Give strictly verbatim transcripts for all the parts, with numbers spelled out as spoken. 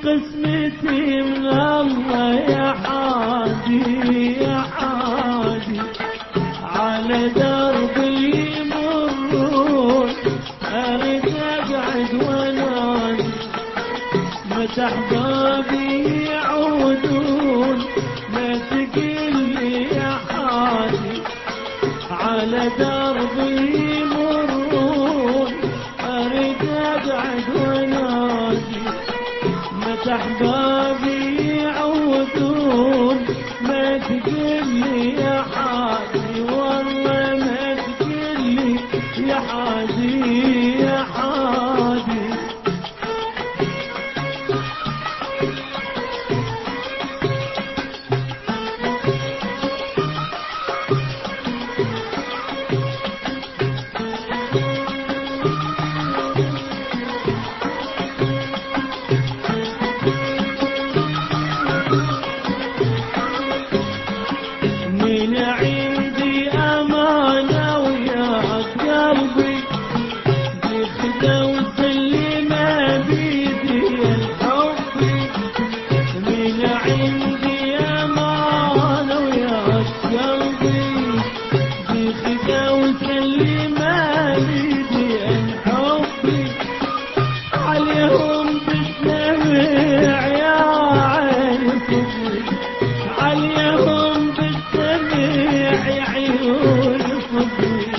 قسمتي من الله يا حادي يا حادي، على دربي يمرون أريد أقعد وانادي، متى أحبابي يعودون ما تقلي يا حادي، على دربي يمرون أريد أقعد وانادي، متى أحبابي يعودون ما تقلي يا حادي، والله ما تقلي يا حادي يا حادي. من عندي أمانة ويا قلبي بخدة وسلمة بيدي الحب، من عندي أمانة ويا قلبي بخدة وسلمة بيدي الحب، عليهم بالسمع يا عين فضلي، عليهم يا عيون فضلي،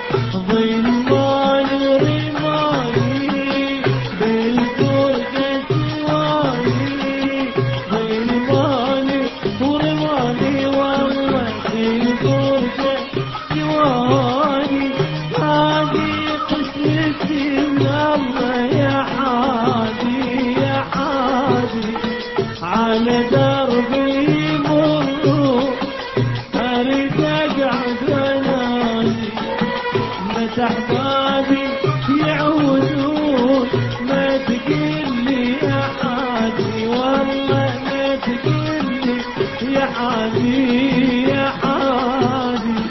ظلمان ورماني بالفرقة سواني، ظلمان ورماني والله بالفرقة سواني، هذه قسمتي من الله يا حادي يا حادي، على دربي يمرون أريد أقعد وانادي، متى أحبابي يعودون ما تقلي يا حادي، والله ما تقلي يا حادي يا حادي.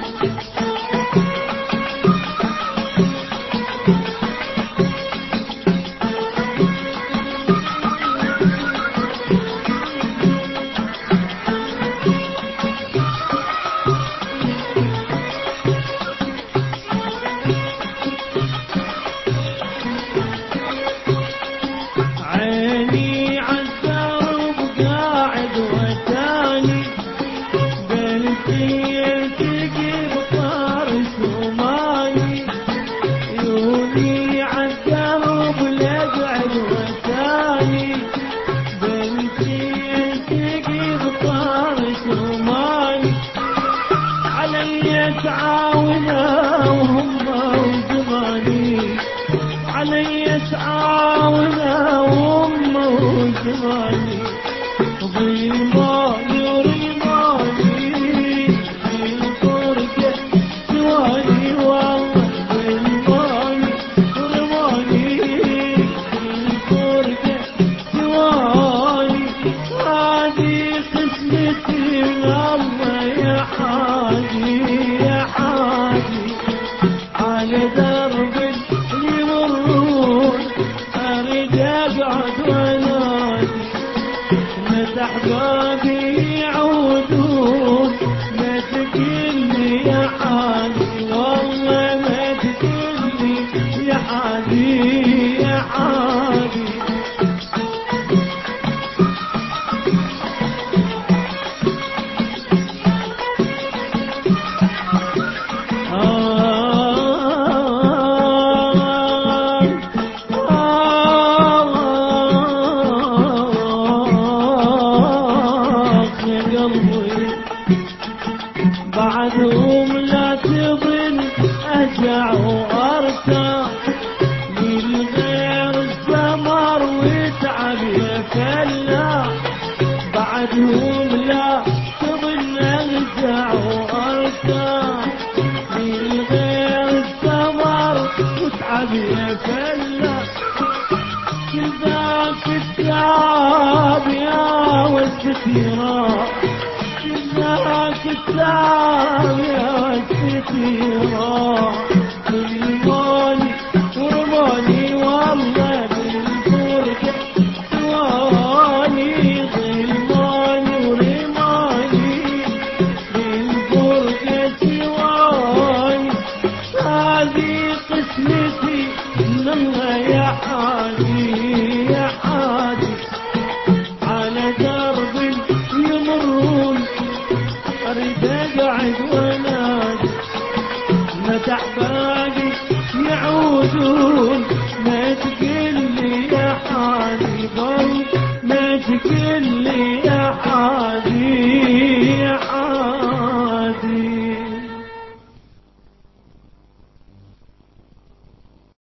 عيني عالدرب قاعد وتاني، قلبي يلتقي بطارس وماني، عيوني عالدرب لقعد وتاني، قلبي يلتقي بطارس وماني، علي تعاونا وهم وزماني، علي تعاونا وهم وزماني، ظلماني ورماني بالفرقة سواني، والله ظلماني ورماني بالفرقة سواني، هذه قسمتي من الله يا حادي يا حادي، على دربي يمرون أريد أقعد وانادي، متى أحبابي يعودون ما تقلي يا حادي، والله ما تقلي يا حادي يا حادي. بعدهم لا تظن أجع وأرتاح، من غير الثمر وتعب يا فلاح، بعدهم لا تظن أجع وأرتاح، من غير الثمر وتعب يا فلاح، كذاك التعب يا والستيرة، كذاك التعب يا والستيرة، ظلماني ورماني والله بالفرقة سواني. قسمتي من الله يا حادي يا حادي على درب يمرون اريد اقعد وانادي متى احبابي يعودون ما تقلي يا حادي ضل ما تقلي يا حادي